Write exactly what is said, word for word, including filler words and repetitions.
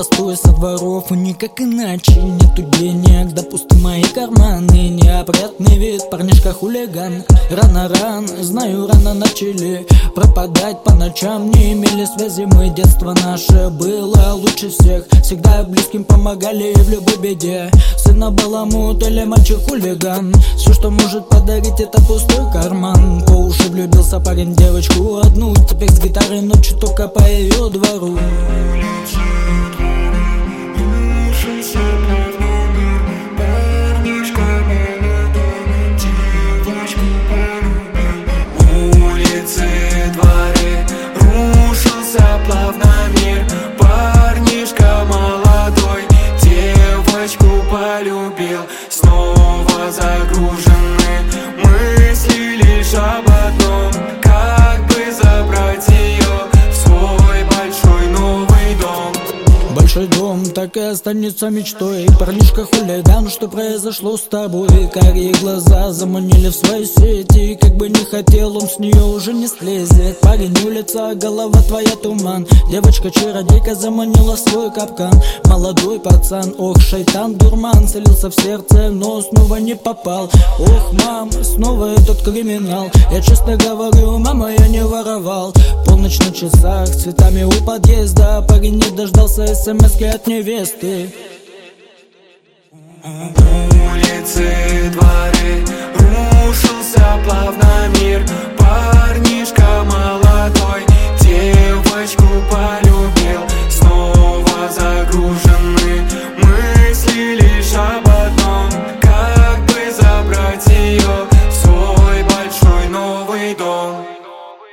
постой со дворов, и никак иначе. Нету денег, да пусты мои карманы. Неопрятный вид, парнишка хулиган. Рано-рано, знаю, рано начали пропадать по ночам, не имели связи мы. Детство наше было лучше всех, всегда близким помогали в любой беде. Сына баламут или мальчик-хулиган, все, что может подарить, это пустой карман. По уши влюбился парень в девочку одну, теперь с гитарой ночью только по ее двору. Плавно мир, парнишка молодой девочку полюбил. Снова загружены мысли лишь об одном: как бы забрать ее в свой большой новый дом. Большой дом так и останется мечтой. Парнишка хулиган, что произошло с тобой? Карие глаза заманили в свои сети, как бы не хотел, он с нее уже не слезет. Парень улица, голова твоя туман. Девочка-чародейка заманила в свой капкан. Молодой пацан, ох, шайтан, дурман, целился в сердце, но снова не попал. Ох, мам, снова этот криминал. Я честно говорю, мама, я не воровал. Полночь на часах, цветами у подъезда. Парень не дождался смс-ки от невесты. Улицы